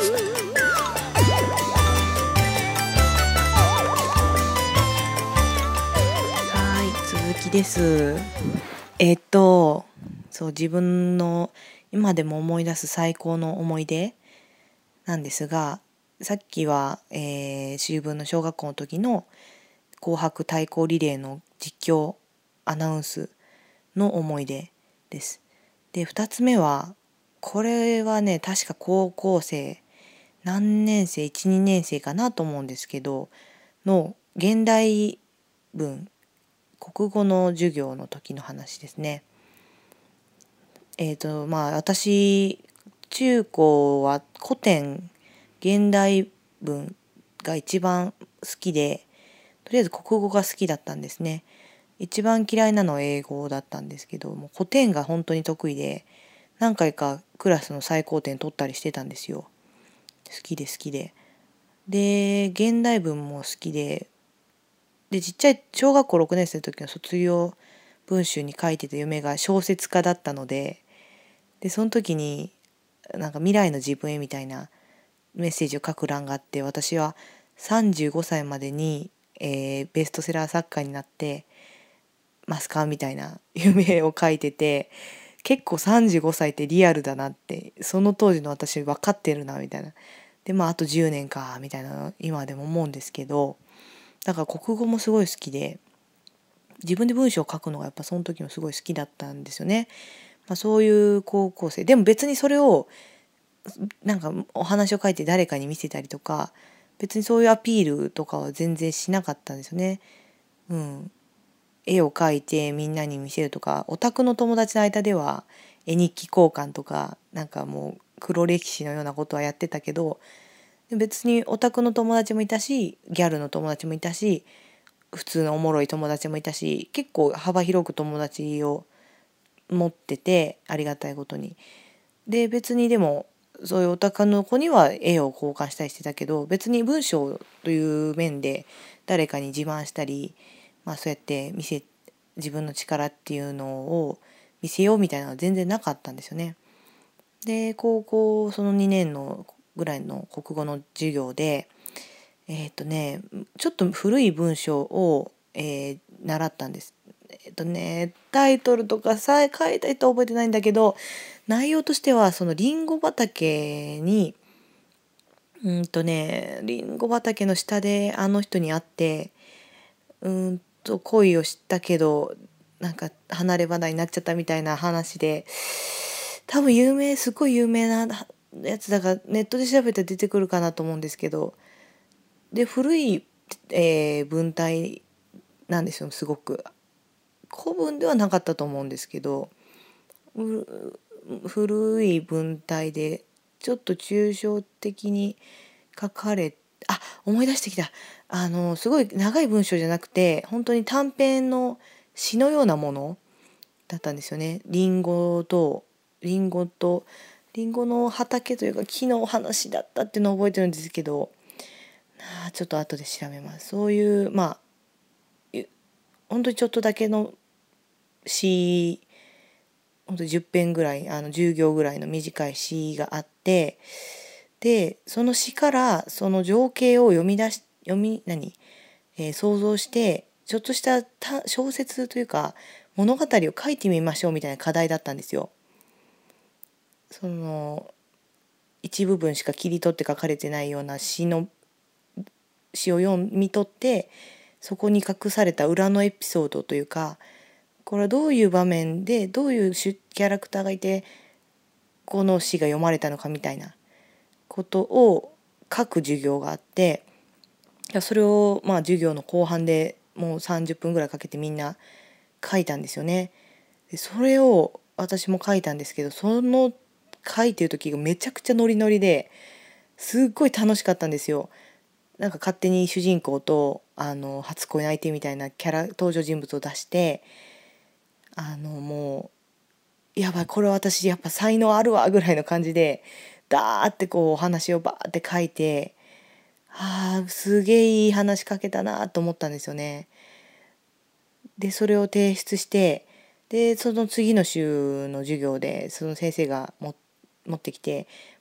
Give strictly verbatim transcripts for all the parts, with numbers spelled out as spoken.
はい、続きです。えっとそう自分の今でも思い出す最高の思い出なんですが、さっきは、えー、秋分の小学校の時の紅白対抗リレーの実況アナウンスの思い出です。で、ふたつめは、これはね、確か高校生、何年生、いち、にねん生かなと思うんですけど、の現代文、国語の授業の時の話ですね。えっと、まあ、私、中高は古典、現代文が一番好きで、とりあえず国語が好きだったんですね。一番嫌いなのは英語だったんですけど、もう古典が本当に得意で、何回かクラスの最高点取ったりしてたんですよ。好きで好きで。で、現代文も好きで、で、ちっちゃい小学校ろくねん生の時の卒業文集に書いてた夢が小説家だったので、で、その時になんか未来の自分へみたいなメッセージを書く欄があって、私はさんじゅうごさいまでに、えーベストセラー作家になってますかみたいな夢を書いてて、結構さんじゅうごさいってリアルだなって、その当時の私分かってるなみたいな。で、まああとじゅうねんかみたいな今でも思うんですけど、だから国語もすごい好きで、自分で文章を書くのがやっぱその時もすごい好きだったんですよね。まあ、そういう高校生でも別にそれをなんかお話を書いて誰かに見せたりとか、別にそういうアピールとかは全然しなかったんですよね。うん、絵を描いてみんなに見せるとか、オタクの友達の間では絵日記交換とか、なんかもう黒歴史のようなことはやってたけど、別にオタクの友達もいたし、ギャルの友達もいたし、普通のおもろい友達もいたし、結構幅広く友達を持ってて、ありがたいことに。で、別にでもそういうオタクの子には絵を交換したりしてたけど、別に文章という面で誰かに自慢したり、まあそうやって見せ自分の力っていうのを見せようみたいなのは全然なかったんですよね。で、高校そのにねんのぐらいの国語の授業で、えっとね、ちょっと古い文章を、えー習ったんです。えっとね、タイトルとかさ、書いた人は覚えてないんだけど、内容としては、そのリンゴ畑に、うんとね、リンゴ畑の下であの人に会って、うんと恋をしたけど、なんか離れ離れになっちゃったみたいな話で、多分有名、すごい有名なやつだから、ネットで調べたら出てくるかなと思うんですけど、で、古い、えー文体なんですよ、すごく。古文ではなかったと思うんですけど、う古い文体でちょっと抽象的に書かれ、あ、思い出してきた。あのすごい長い文章じゃなくて、本当に短編の詩のようなものだったんですよね。リンゴとリンゴとリンゴの畑というか木の話だったっていうのを覚えてるんですけど、あーちょっと後で調べます。そういうまあゆ本当にちょっとだけの詩、本当にじゅっぺんぐらい、あのじゅう行ぐらいの短い詩があって、でその詩からその情景を読み出し読み何、えー想像して、ちょっとしたた小説というか物語を書いてみましょうみたいな課題だったんですよ。その一部分しか切り取って書かれてないような詩の詩を読み取って、そこに隠された裏のエピソードというか、これはどういう場面でどういうキャラクターがいてこの詩が読まれたのかみたいなことを書く授業があって、それをまあ授業の後半でもうさんじゅっぷんぐらいかけてみんな書いたんですよね。でそれを私も書いたんですけど、その書いてる時がめちゃくちゃノリノリですっごい楽しかったんですよ。なんか勝手に主人公とあの初恋の相手みたいなキャラ登場人物を出して、あのもうやばいこれ私やっぱ才能あるわぐらいの感じでダーってこうお話をバーって書いて、あーすげえいい話書けたなと思ったんですよね。でそれを提出して、でその次の週の授業でその先生がも持ってきて、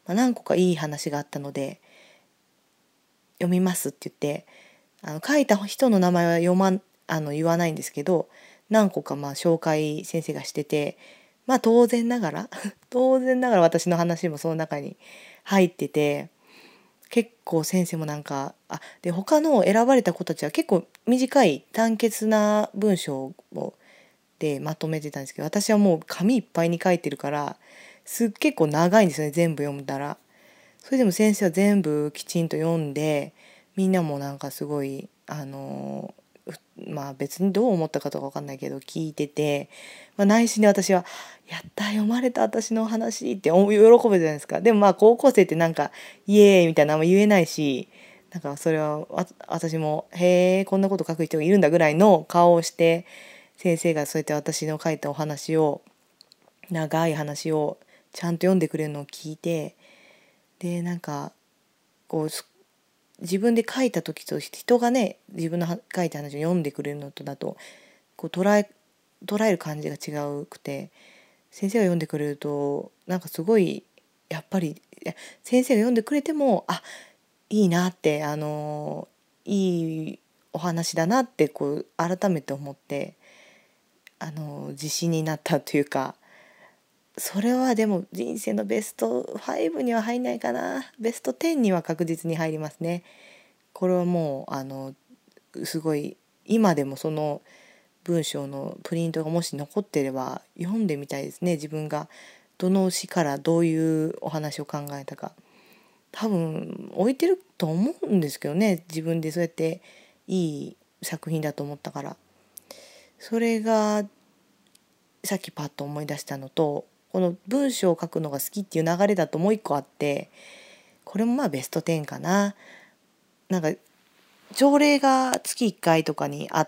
まあ、何個かいい話があったので読みますって言って、あの書いた人の名前は読まんあの言わないんですけど、何個かまあ紹介先生がしてて、まあ当然ながら当然ながら私の話もその中に入ってて、結構先生もなんかあで他の選ばれた子たちは結構短い簡潔な文章をでまとめてたんですけど、私はもう紙いっぱいに書いてるからすっ結構長いんですよね、全部読んだら。それでも先生は全部きちんと読んで、みんなもなんかすごいあのまあ別にどう思ったかとか分かんないけど聞いてて、まあ、内心で私はやった読まれた私の話って喜ぶじゃないですか。でもまあ高校生ってなんかイエーイみたいなのも言えないし、なんかそれは私もへえこんなこと書く人がいるんだぐらいの顔をして、先生がそうやって私の書いたお話を長い話をちゃんと読んでくれるのを聞いて、でなんかこう自分で書いた時と人がね自分の書いた話を読んでくれるのとだとこう捉え捉える感じが違うくて、先生が読んでくれるとなんかすごいやっぱり先生が読んでくれてもあいいなってあのいいお話だなってこう改めて思って、あの自信になったというか、それはでも人生のベストファイブには入んないかな。ベストテンには確実に入りますね。これはもうあのすごい今でもその文章のプリントがもし残っていれば読んでみたいですね。自分がどの詩からどういうお話を考えたか。多分置いてると思うんですけどね、自分でそうやっていい作品だと思ったから。それがさっきパッと思い出したのと、この文章を書くのが好きっていう流れだともう一個あって、これもまあベストテンかな。なんか朝礼が月いっかいとかにあって、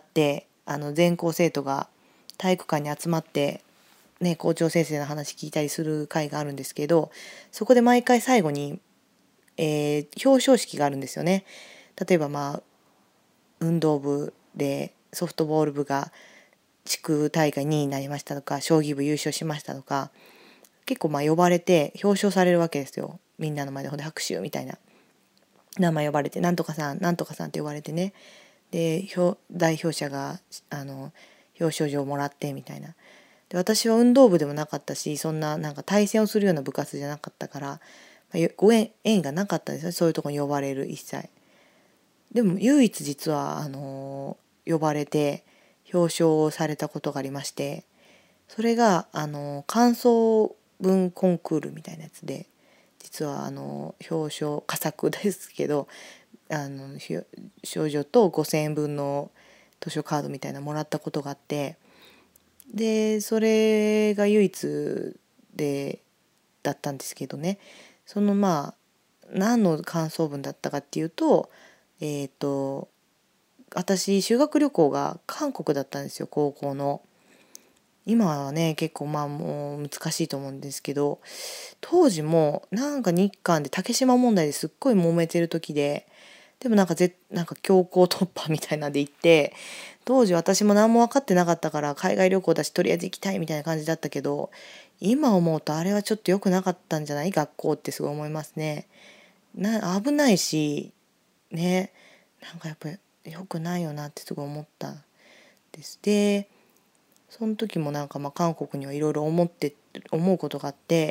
あの全校生徒が体育館に集まってね、校長先生の話聞いたりする会があるんですけど、そこで毎回最後に、えー表彰式があるんですよね。例えばまあ運動部でソフトボール部が地区大会にいになりましたとか、将棋部優勝しましたとか、結構まあ呼ばれて表彰されるわけですよ。みんなの前でほんで拍手みたいな。名前呼ばれて、なんとかさん、なんとかさんって呼ばれてね。で、表代表者があの表彰状をもらってみたいな。で、私は運動部でもなかったし、そんななんか対戦をするような部活じゃなかったから、まあ、ご縁縁がなかったんですよ。そういうとこに呼ばれる一切。でも唯一実はあの呼ばれて表彰されたことがありまして、それがあの感想文コンクールみたいなやつで、実はあの表彰佳作ですけど、あの賞状とごせんえんぶんの図書カードみたいなのもらったことがあって、でそれが唯一でだったんですけどね、そのまあ何の感想文だったかっていうと、えっと私修学旅行が韓国だったんですよ、高校の。今はね結構まあもう難しいと思うんですけど、当時もなんか日韓で竹島問題ですっごい揉めてる時で、でもなんかぜなんか強行突破みたいなんで行って、当時私も何も分かってなかったから海外旅行だしとりあえず行きたいみたいな感じだったけど、今思うとあれはちょっと良くなかったんじゃない学校ってすごい思いますね。な危ないしね、なんかやっぱり良くないよなってすごい思ったんです。でその時もなんかまあ韓国にはいろいろ思って思うことがあって、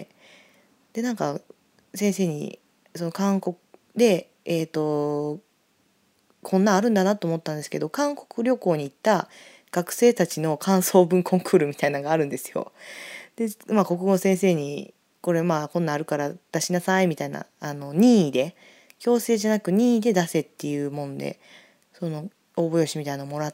でなんか先生にその韓国でえっとこんなんあるんだなと思ったんですけど、韓国旅行に行った学生たちの感想文コンクールみたいなのがあるんですよ。でまあ国語の先生にこれまあこんなんあるから出しなさいみたいな、あの任意で強制じゃなく任意で出せっていうもんで、その応募用紙みたいなのもらって、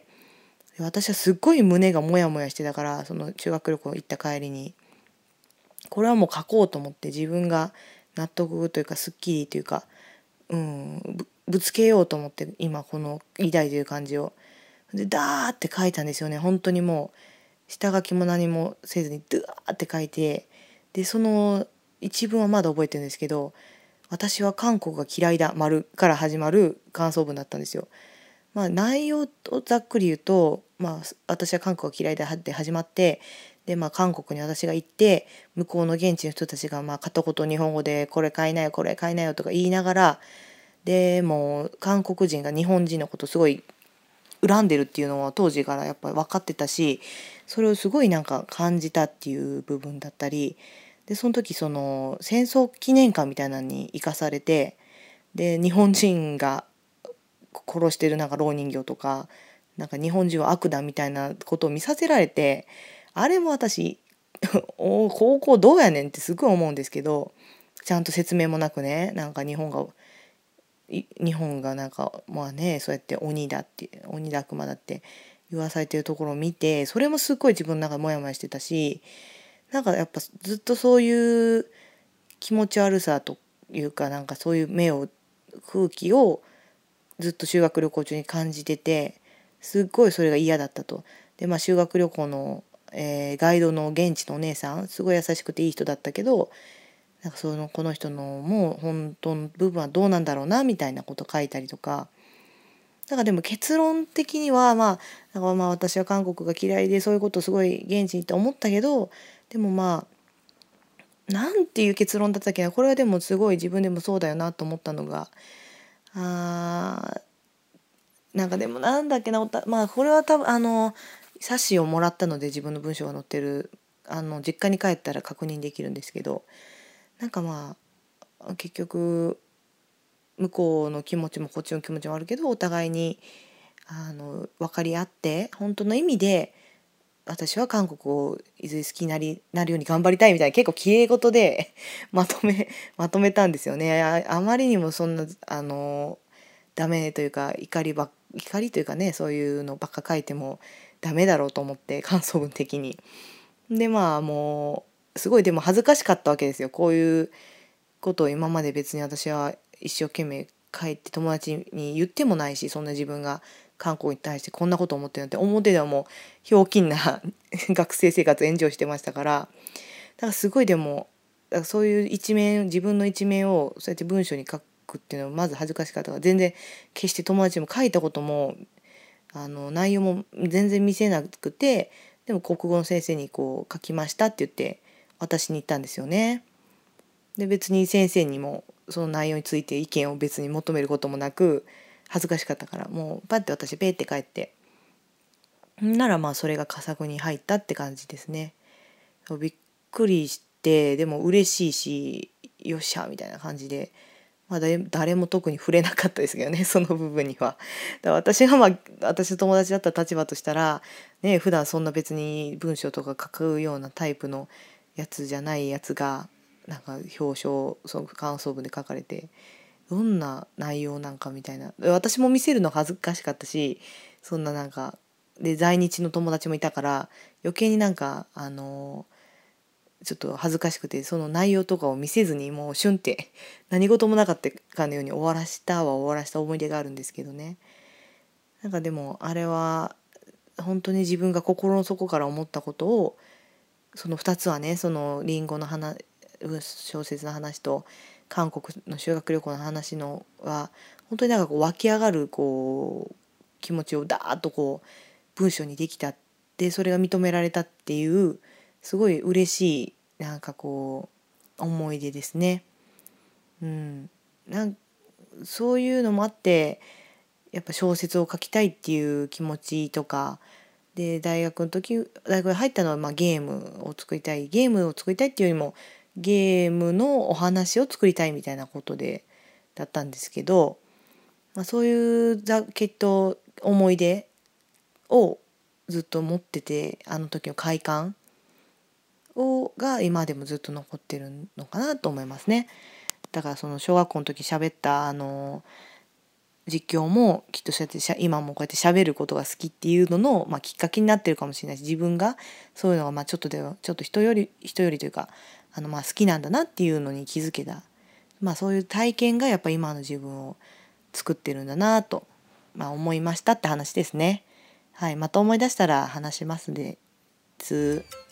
私はすっごい胸がモヤモヤしてたから、その修学旅行行った帰りにこれはもう書こうと思って、自分が納得というかすっきりというか、うん、ぶぶつけようと思って、今この偉大という感じをでダーって書いたんですよね。本当にもう下書きも何もせずにダーって書いて、でその一文はまだ覚えてるんですけど、私は韓国が嫌いだ丸から始まる感想文だったんですよ。まあ内容をざっくり言うと、まあ私は韓国が嫌いだって始まって、 でまあ韓国に私が行って、向こうの現地の人たちがまあ片言日本語でこれ買いなよこれ買いなよとか言いながら、でもう韓国人が日本人のことすごい恨んでるっていうのは当時からやっぱり分かってたし、それをすごいなんか感じたっていう部分だったりで、その時その戦争記念館みたいなのに行かされて、で日本人が殺してるなんか蝋人形とか、なんか日本人は悪だみたいなことを見させられて、あれも私お高校どうやねんってすごい思うんですけど、ちゃんと説明もなくね、なんか日本が日本がなんかまあね、そうやって鬼だって鬼だ悪魔だって言わされてるところを見て、それもすっごい自分の中でモヤモヤしてたし、なんかやっぱずっとそういう気持ち悪さというか、なんかそういう目を空気をずっと修学旅行中に感じてて、すっごいそれが嫌だったと。でまあ修学旅行の、えーガイドの現地のお姉さんすごい優しくていい人だったけど、なんかそのこの人のもう本当の部分はどうなんだろうなみたいなこと書いたりとか。だからでも結論的にはまあ、だからまあ私は韓国が嫌いでそういうことをすごい現地にって思ったけど、でもまあなんていう結論だったっけな、これはでもすごい自分でもそうだよなと思ったのが、あーなんかでもなんだっけな、おたまあこれは多分あの冊子をもらったので自分の文章が載ってる、あの実家に帰ったら確認できるんですけど、なんかまあ結局向こうの気持ちもこっちの気持ちもあるけど、お互いにあの分かり合って本当の意味で私は韓国をいずれ好きになりなるように頑張りたいみたいな、結構きれい事でまとめまとめたんですよね。あ、あまりにもそんなあのダメというか怒りば怒りというかね、そういうのばっか書いてもダメだろうと思って感想文的に。でまあもうすごいでも恥ずかしかったわけですよ。こういうことを今まで別に私は一生懸命帰って友達に言ってもないし、そんな自分が韓国に対してこんなこと思ってるなんて表ではもうひょうきんな学生生活エンジョイしてましたから、だからすごいでもだからそういう一面、自分の一面をそうやって文章に書くっていうのはまず恥ずかしかったから、全然決して友達にも書いたこともあの内容も全然見せなくて、でも国語の先生にこう書きましたって言って私に言ったんですよね。で別に先生にもその内容について意見を別に求めることもなく、恥ずかしかったからもうパッて私ペーって帰って、ならまあそれが佳作に入ったって感じですね。びっくりして、でも嬉しいしよっしゃみたいな感じで、まあ、誰, 誰も特に触れなかったですけどね、その部分には。だから私がまあ私の友達だった立場としたらね、普段そんな別に文章とか書くようなタイプのやつじゃないやつがなんか表彰その感想文で書かれて、どんな内容なんかみたいな、私も見せるの恥ずかしかったし、そんななんかで在日の友達もいたから余計になんかあのちょっと恥ずかしくて、その内容とかを見せずにもうシュンって何事もなかったかのように終わらしたは終わらした思い出があるんですけどね。なんかでもあれは本当に自分が心の底から思ったことを、そのふたつはね、そのリンゴの話小説の話と韓国の修学旅行の話のは本当になんかこう湧き上がるこう気持ちをダーッとこう文章にできたって、それが認められたっていうすごい嬉しいなんかこう思い出ですね。うん、なんそういうのもあってやっぱ小説を書きたいっていう気持ちとかで、大学の時大学に入ったのはまあゲームを作りたいゲームを作りたいっていうよりもゲームのお話を作りたいみたいなことでだったんですけど、まあ、そういうざきっと思い出をずっと持ってて、あの時の快感をが今でもずっと残ってるのかなと思いますね。だからその小学校の時喋ったあの実況もきっとそうやってしゃ今もこうやって喋ることが好きっていうのの、まあ、きっかけになってるかもしれないし、自分がそういうのがまあちょっとではちょっと人より人よりというかあのまあ好きなんだなっていうのに気づけた、まあ、そういう体験がやっぱ今の自分を作ってるんだなと、まあ、思いましたって話ですね。はい、また思い出したら話しますです。